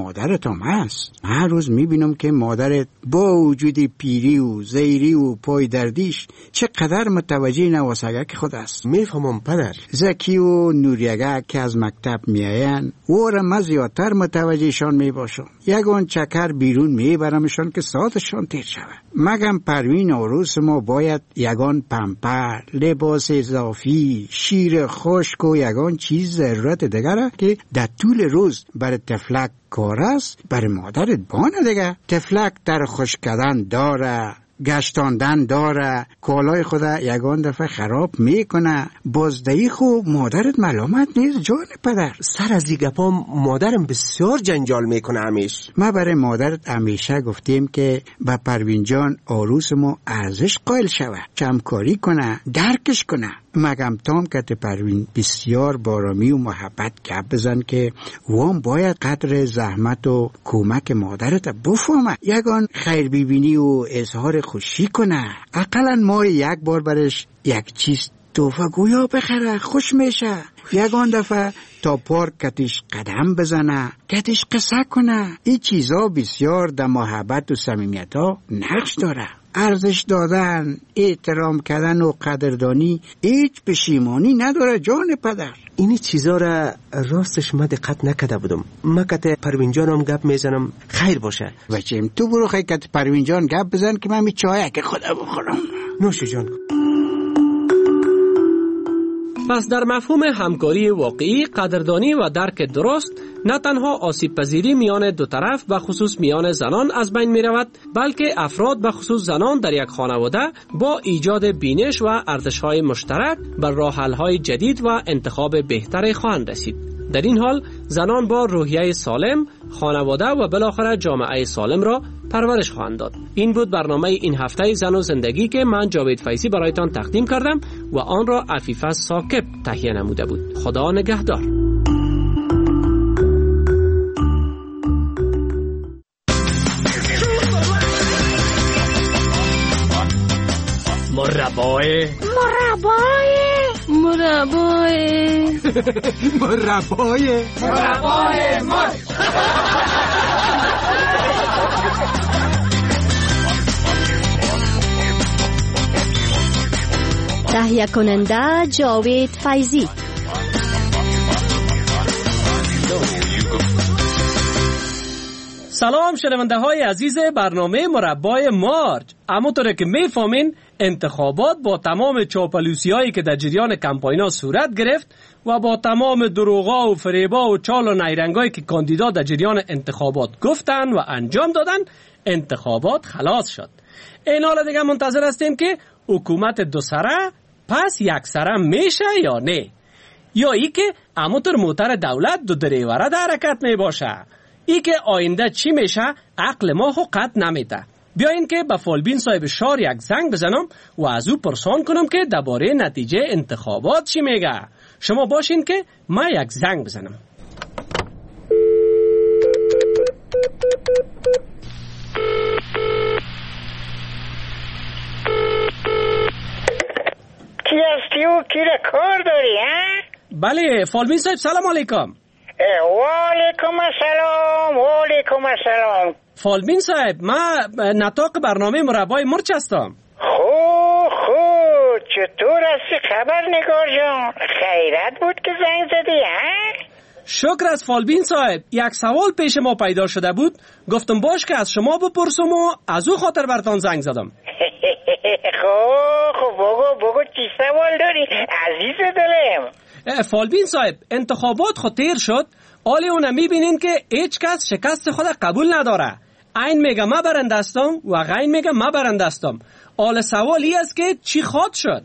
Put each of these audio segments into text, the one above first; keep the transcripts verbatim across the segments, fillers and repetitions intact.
مادرت هم هست. هر روز میبینم که مادرت با وجود پیری و زیری و پای دردیش چقدر متوجه نواسگک خود است. میفهمم پدر. زکی و نوریگه که از مکتب میاین ورم زیادتر متوجهشان میباشم. یگان چکر بیرون میبرمشان که ساعتشان تیر شود. مگم پروین عروس ما باید یگان پمپر، لباس اضافی، شیر خشک و یگان چیز ضرورت دیگره که در طول روز برای تفلک کار است، برای مادرت بانه دیگه. تفلک در خشک کردن داره، گشتاندن داره، کالای خود یگان دفعه خراب میکنه. بازدهی خوب مادرت ملامت نیست جان پدر. سر از این گپا مادرم بسیار جنجال میکنه همیش. ما برای مادرت همیشه گفتیم که با پروین جان عروس ما ارزش قائل شوه، همکاری کنه، درکش کنه. مگم تام که پروین بسیار بارامی و محبت گپ بزن که وام باید قدر زحمت و کمک مادرت بفهمه، یگان خیر ببینی و اظهار خوشی کنه. اقلا ما یک بار برش یک چیز توفه گویا بخره، خوش میشه. یگان دفعه تا پارک کتیش قدم بزنه، کتیش قصه کنه. این چیزا بسیار در محبت و صمیمیت ها نقش داره. ارزش دادن، احترام کردن و قدردانی هیچ پشیمانی نداره جان پدر. اینی چیزا را راستش من دقت نکرده بودم. من که پروین جانم گپ میزنم خیر باشه. بچم تو برو خیلی که پروین جان گپ بزن که من می چایه که خدا بخورم. نوش جان. پس در مفهوم همکاری واقعی، قدردانی و درک درست نه تنها آسیب پذیری میان دو طرف و خصوص میان زنان از بین می رود، بلکه افراد به خصوص زنان در یک خانواده با ایجاد بینش و ارزش‌های مشترک بر راه‌حل‌های جدید و انتخاب بهتری خواهند رسید. در این حال زنان با روحیه سالم خانواده و بالاخره جامعه سالم را پرورش خواهند داد. این بود برنامه این هفته زن و زندگی که من جاوید فیضی برایتان تقدیم کردم و آن را عفیفه ثاقب تهیه نموده بود. خدا نگهدار. مربای مربای مربای مربای مربای مار. تهیه کننده جاوید فیضی. سلام شنونده های عزیز برنامه مربای مارج. همونطوره که میفهمین انتخابات با تمام چاپلوسی هایی که در جریان کمپاینا صورت گرفت و با تمام دروغا و فریبا و چال و نیرنگایی که کاندیدا در جریان انتخابات گفتن و انجام دادن، انتخابات خلاص شد. این حالا دیگه منتظر هستیم که حکومت دو سره پس یک سره میشه یا نه، یا ای که همونطور موتر دولت دو دریوره در حرکت می باشه. ای که آینده چی میشه عقل ما خو قط نمیده. بیاین که به فالبین صاحب شار یک زنگ بزنم و از او پرسان کنم که درباره نتیجه انتخابات چی میگه. شما باشین که من یک زنگ بزنم. کی هستی و کی را کار داری ها؟ بله فالبین صاحب سلام علیکم. و علیکم السلام و علیکم السلام. فالبین صاحب من نطاق برنامه مربای مرچ هستم. خو خو چطور هستی خبرنگار جان؟ خیرت بود که زنگ زدی ها؟ شکر از فالبین صاحب. یک سوال پیش ما پیدا شده بود، گفتم باش که از شما بپرسم و از او خاطر برتان زنگ زدم. خو خو بگو بگو چی سوال داری عزیز دلم؟ فالبین صاحب انتخابات خود تیر شد، آلی اونه میبینین که هیچ کس شکست خود قبول نداره. این میگه ما برنده هستم و غین میگه ما برنده هستم. آل سوالی است که چی خواد شد؟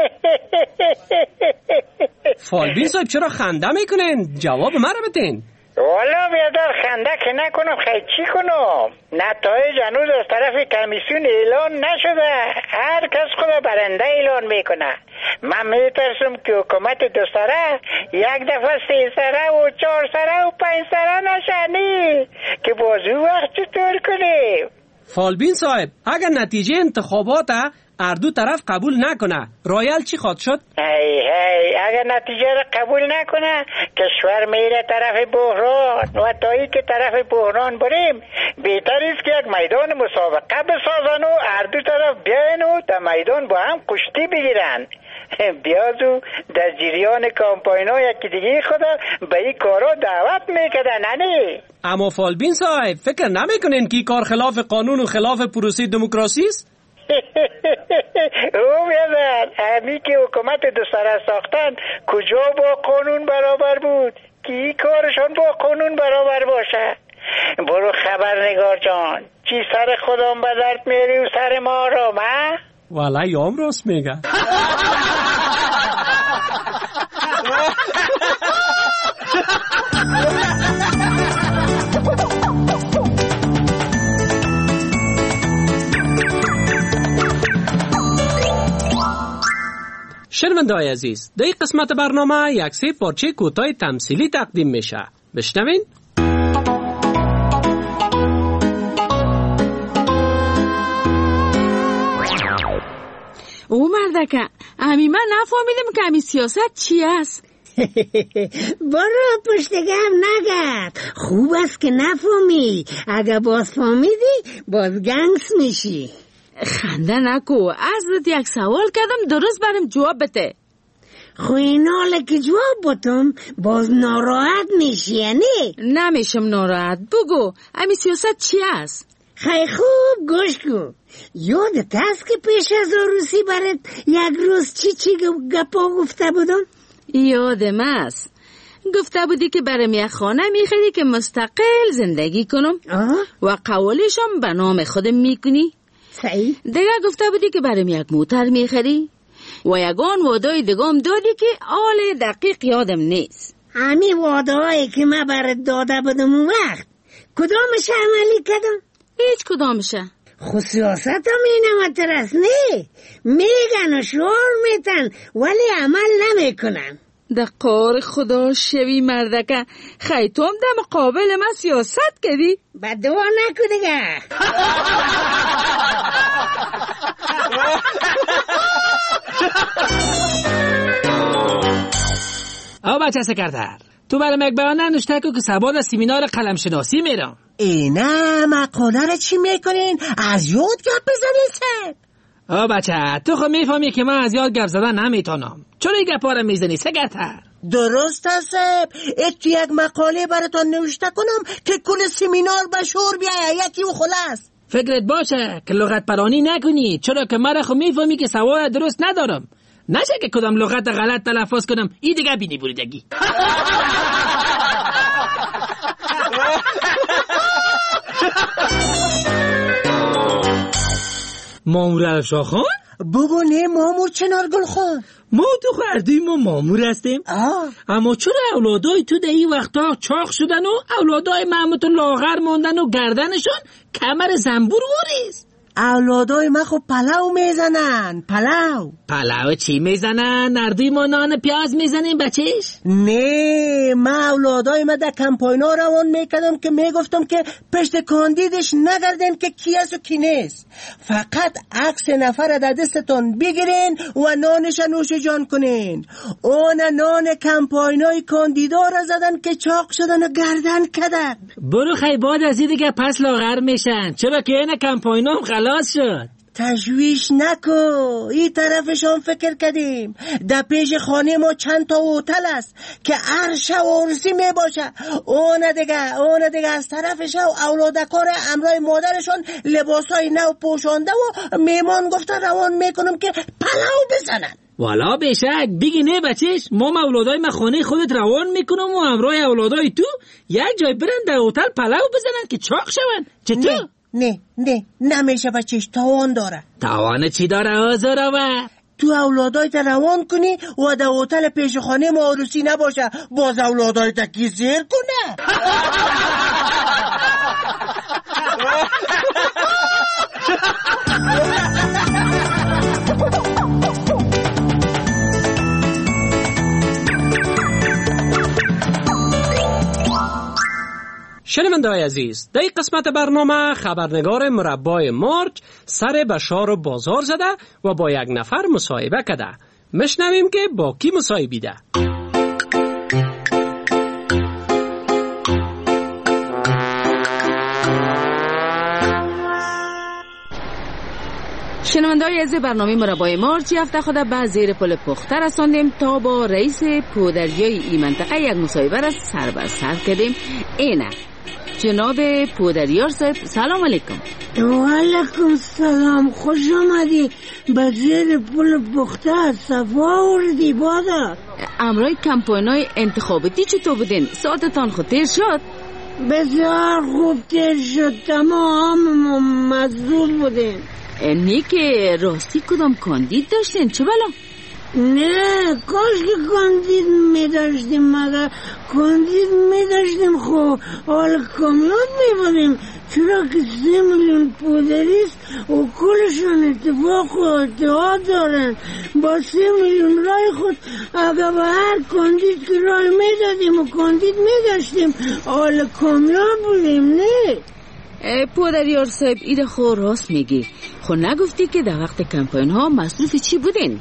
فالبین صاحب چرا خنده میکنین؟ جواب ما رو بتین. والا بیادر خنده که نکنم خیلی چی کنم؟ نتایج هنوز از طرف کمیسیون اعلان نشده. هر کس خود برنده اعلان میکنه. من میترسم که حکومت دو سره یک دفعه سه سره و چهار سره و پنج سره نشنی که بازو وقت چطور کنیم؟ فالبین صاحب اگر نتیجه انتخابات هر دو طرف قبول نکنه رایل چی خواهد شد؟ هی هی اگر نتیجه را قبول نکنه کشور میره طرف بحران و تایی که طرف بحران بریم بهتر است که یک میدان مسابقه بسازن و هر دو طرف بیاین و در میدان با هم کشتی بگیرن. بیازو در جریان کامپاینو یکی دیگه خدا به این کارا دعوت میکردن. نه اما فالبین صاحب فکر نمیکنین که این کار خلاف قانون و خلاف پروسه دموکراسی است؟ او بیادر همی که حکومت دو سره ساختن کجا با قانون برابر بود که این کارشان با قانون برابر باشه؟ برو خبرنگار جان چی سر خودم به درد میری و سر ما را ما؟ والا یام راست میگه. شنونده‌های عزیز در این قسمت برنامه یک سه پارچه کوتاه تمثیلی تقدیم میشه. بشنوین. او مردکه امی من نفهمیدم که امی سیاست چی است. برو پشت گم نگرد، خوب است که نفهمی، اگه باز فهمیدی باز گنگس میشی. خنده نکو، ازت یک سوال کردم درست برم جواب بده. خو این حاله که جواب بتم باز ناراحت میشی یعنی؟ نمیشم ناراحت، بگو امی سیاست چی است؟ خیلی خوب گوش کن. یادت هست که پیش از عروسی برات یک روز چی چی گپا گفته بودم؟ یادم است، گفته بودی که برام یک خانه میخری که مستقل زندگی کنم آه؟ و قولشم به نام خودم میکنی. صحیح. دیگه گفته بودی که برام یک موتر میخری و یگان وعده دیگم دادی که آل دقیق یادم نیست. همین وعده هایی که من برات داده بودم اون وقت کدامش عملی کردم؟ هیچ کدامشه. خود سیاست هم اینم ترس نه، میگن و شعار میتن ولی عمل نمیکنن. در قار خدا شوی مردکه، خیتم در مقابل من سیاست کردی؟ بدوا نکو دیگه. آه بچه سکرتر تو برام یک بیان ننوشته که سبا در سیمینار قلم شناسی میرم. اینه مقاله را چی میکنین؟ از یاد گپ بزنین سب. آه بچه تو خود میفهمی که من از یاد گپ زدن نمیتونم. چرا این گپا را میزنی سکرتر؟ درست است سب. ات تو یک مقاله براتون نوشته کنم که کل سیمینار به شور بیایه یکی و خلاص. فکرت باشه که لغت پرانی نکنی، چرا که من خود میفهمی که سواد درست ندارم. نشه که کدام لغت غلط تلفظ کنم این دیگه بینی بریدگی. مامور الفشار خان؟ بگو نه مامور چنارگل خان. ما تو خردوی ما مامور هستیم. آه. اما چرا اولادای تو در این وقتا چاق شدن و اولادای محمد لاغر موندن و گردنشون کمر زنبور واریست؟ اولادای ما خب پلاو میزنن. پلاو پلاو چی میزنن؟ نردوی ما نان پیاز میزنیم بچهش؟ نه ما اولادای ما در کمپاینا روان میکردم که میگفتم که پشت کاندیدش نگردن که کی است و کی نیست، فقط عکس نفر در دستتون بگیرین و نانش نوش جان کنین. اون نان کمپاینای کاندیدا را زدن که چاق شدن و گردن کردن. برو خیلی بعد از این دیگه پس لاغر میشن، چرا که این کمپاینا هم خلاص شد. تشویش نکو، این طرفشان فکر کردیم. در پیش خانه ما چند تا هتل است که هر شب عروسی می باشه. اون دیگه اون دیگه از طرفش اولادکار امرای مادرشان لباسای نو پوشانده و میمان گفته روان میکنم که پلاو بزنن. والا بشک بگی نه بچهش، ما اولادای ما خانه خودت روان میکنم و امرای اولادای تو یک جای برن در هتل پلاو بزنن که چاق شون. چطور؟ نه نه نمیشه بچهش، تاوان داره. تاوان چی داره آزارا و؟ تو اولادایت روان کنی و در هتل پیش خانه ما عروسی نباشه، باز اولادایت کی زیر کنه. شنونده‌های عزیز، در این قسمت برنامه خبرنگار مربای مارچ سر به شار و بازار زده و با یک نفر مصاحبه کرده. مشنویم که با کی مصاحبه ده. شنونده‌های عزیز، برنامه مربای مارچ هفته خود به زیر پل پخته رساندیم تا با رئیس پودریای این منطقه یک مصاحبه را سر بر سر کردیم. اینه جناب پودریار صاحب، سلام علیکم. و علیکم سلام، خوش آمدی به زیر پل پخته. صفا آوردی بادر. امرای کمپاینای انتخاباتی چطور بودین؟ ساعتتان خود تیر شد؟ بسیار خوب تیر شد، تمام مزدور بودیم. اینی که راستی کدام کاندید داشتین؟ چه بلا؟ نه، کاش که کاندید می داشتیم، مگر کاندید می داشتیم خب حال کامیاب می بودیم. چرا که سه میلیون پودریست و کلشون اتفاق و اتحاد دارن. با سه میلیون رای خود اگر به هر کاندید که رای می دادیم و کاندید می داشتیم حال کامیاب بودیم. نه پودریار صاحب، ایده خو راست میگی. خو نگفتی که در وقت کمپاین ها مصروف چی بودین؟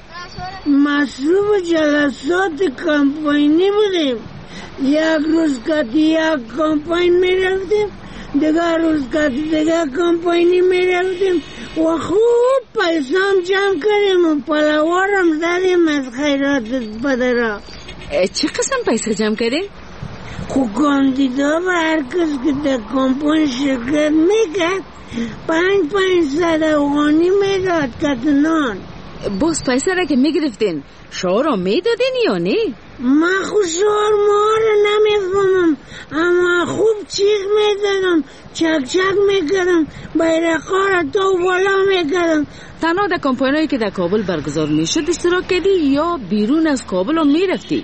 مصروف جلسات کمپاینی بودیم. یک روز که یک کمپاین می رفتیم، دیگر روز که دیگر کمپاینی می رفتیم و خوب پیسام جمع کردیم و پلوارم زدیم از خیرات پدرها. چه قسم پیسه جمع کردیم؟ خب کاندیدا و هر کس که در کمپاین شرکت میکرد پنج پنج صد افغانی میداد کتنان. باز پیسه را که میگرفتین شعار را میدادین یا نه؟ من خود شعار ما را نمیفهمم، اما خوب چیخ میدادم، چک چک میکردم، بیرقا را تو بالا میکردم. تنها در کمپاینایی که در کابل برگزار میشد اشتراک کردی یا بیرون از کابل هم میرفتی؟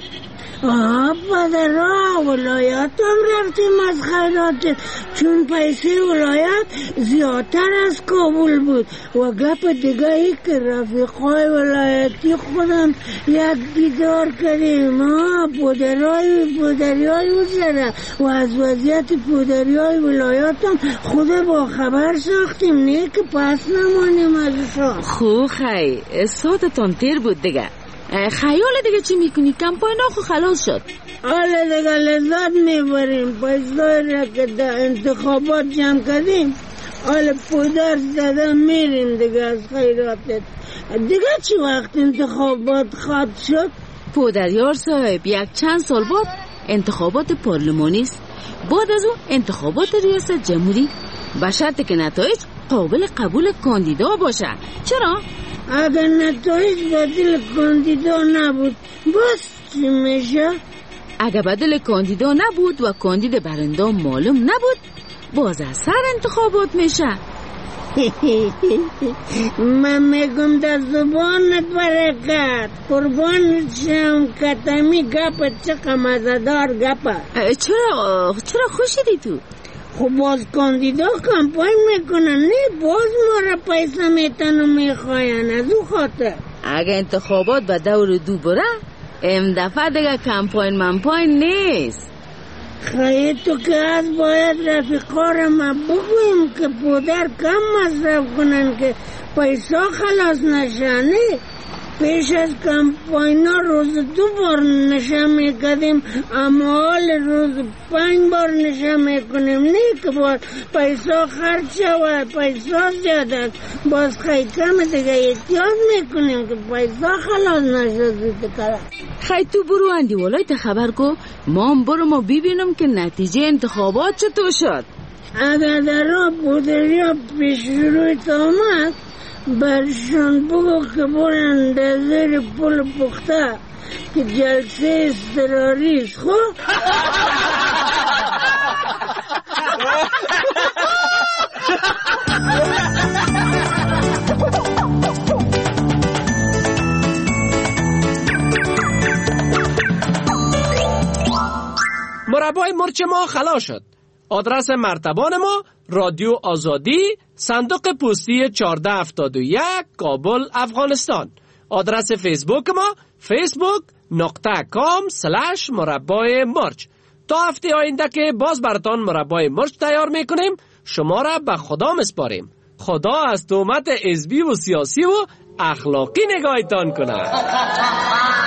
آه پدرها، ولایت هم رفتیم از خیرات، چون پیسه ولایت زیادتر از کابل بود. و گپ دیگه ای که رفیقای ولایتی خودم یک دیدار کردیم. آه پودرهای پودریای وزره و از وضعیت پودریای ولایت هم خود با خبر ساختیم، نه که پس نمانیم ازشان. خو خی ساعتتان تیر بود دیگه. خیال دیگه چی میکنی؟ کمپاین ها خو خلاص شد. حالا دیگه لذت میبریم. پیسه را که در انتخابات جمع کردیم حالا پودر زده میریم دیگه از خیراتت. دیگه چی وقت انتخابات خواهد شد؟ پودریار صاحب، یک چند سال بعد انتخابات پارلمانی است، بعد از اون انتخابات ریاست جمهوری، به شرط که نتایج قابل قبول کاندیدا باشه. چرا؟ اگر نتایج بدل کاندیدا نبود باز چی میشه؟ اگر بدل کاندیدا نبود و کاندید برنده معلوم نبود باز از سر انتخابات میشه. من میگم در زبانت برکت، قربان شم کتمی گپت چقدر مزدار گپه. چرا چرا خوشیدی تو؟ خب باز کاندیدا کمپاین میکنن، نه باز ما را پیسه میتن و میخواین. از او خاطر اگه انتخابات به دور دو بره ام دفعه دیگه کمپاین منپاین نیست. خیلی تو که از باید رفیقا را ما بگویم که پودر کم مصرف کنن که پیسه خلاص نشانه. پیش از کمپاینا روز دو بار نشه میکردیم، اما حال روز پنج بار نشه میکنیم. نه که باز پیسا خرچ شود، پیسا زیاده باز خیلی کم دیگه احتیاط میکنیم که پیسا خلاص نشد. خیلی تو برو اندی والای تا خبر کو، ما هم برو ما ببینم که نتیجه انتخابات چطور شد. اگر در را پودریا پیش روی تا آمد برشان بگو که برن در زیر پل پخته که جلسه اضطراری است. خب مربای مرچ ما خلاص شد. آدرس مرتبان ما رادیو آزادی، صندوق پستی چهارده هفتاد و یک، کابل، افغانستان. آدرس فیسبوک ما فیسبوک نقطه کام سلش مربای مرچ. تا هفته آینده که باز براتان مربای مرچ تیار میکنیم، شما را به خدا مسپاریم. خدا از تهمت حزبی و سیاسی و اخلاقی نگاهتان کنه.